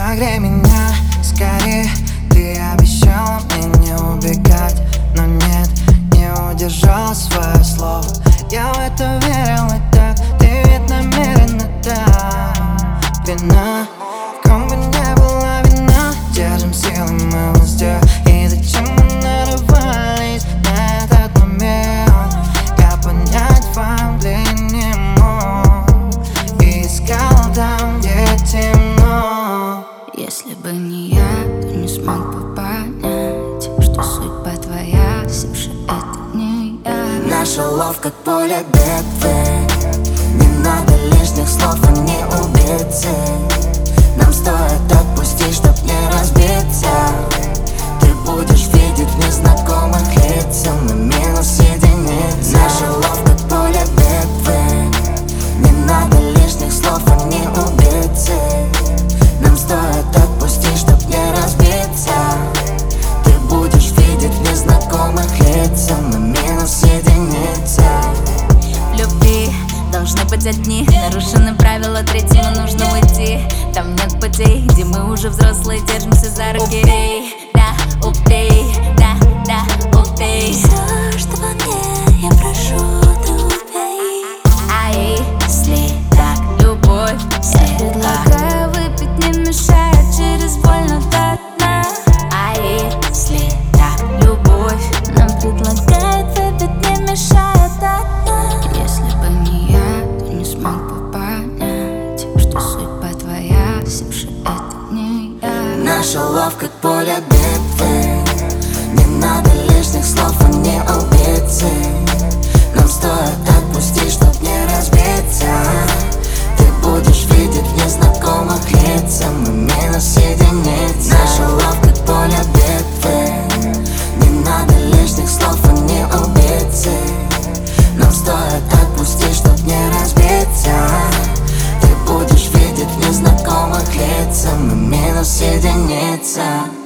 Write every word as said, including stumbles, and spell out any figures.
Согрей меня скорее. Ты обещала мне не убегать, но нет, не удержал свое слово. Я в это верил и так, ты ведь намеренно так. Вина, в ком бы не была вина, держим силы мы в узде. И зачем мы нарывались на этот момент? Я понять вам не мог и искал там, где темно. Если бы не я, то не смог бы понять, что судьба твоя, все же это не я. Наша лов как поле битвы, не надо лишних слов, они убийцы. Нам стоит отпустить, чтоб не разбиться. Ты будешь видеть незнакомых лиц, на минус единиц. Наша лов как поле битвы, не надо лишних слов, они убийцы. Нам стоит отпустить, чтоб не разбиться. Ты будешь видеть незнакомых лиц, на минус единица. В любви должны быть одни, нарушены правила, третьему нужно уйти. Там нет путей, где мы уже взрослые, держимся за руки. Убей, да, убей, да, да, убей. Все, что во мне, я прошу, ты убей. А если так, любовь, я предлагаю выпить, не мешая, через больно до дна. А если так, любовь, нам предлагает выпить, не мешая до дна. Если бы не я, то не смог бы понять, что судьба твоя, все же это не я. Наша лов как поле битвы, не надо лишних слов, они убийцы. Нам стоит отпустить, чтоб не разбиться. Ты будешь видеть незнакомых лиц, мы минус единиц. Наша лов как поле битвы, не надо лишних слов, они убийцы. Нам стоит отпустить, чтоб не разбиться. Ты будешь видеть незнакомых лиц, мы минус единица.